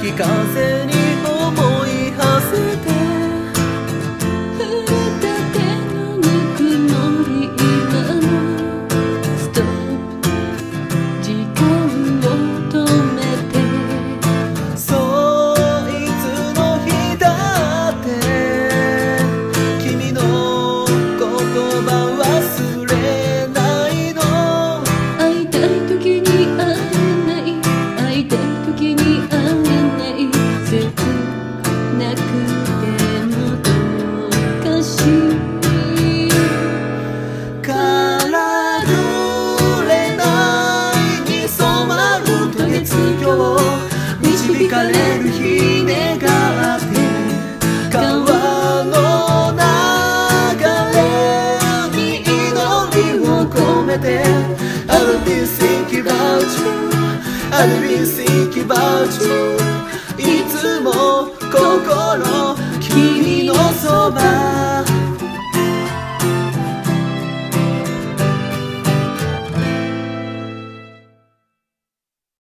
吹き風に思い馳せて触れた手のぬくもり今もストップ時間を止めてそういつの日だって君の言葉忘れないの会いたい時に会えない会いたい時に会えない切なくてもどうかしからぐれないに染まる渡月橋導かれる日願って川の流れに祈りを込めて I'll be thinking about you I'll be thinking about you いつも心君のそば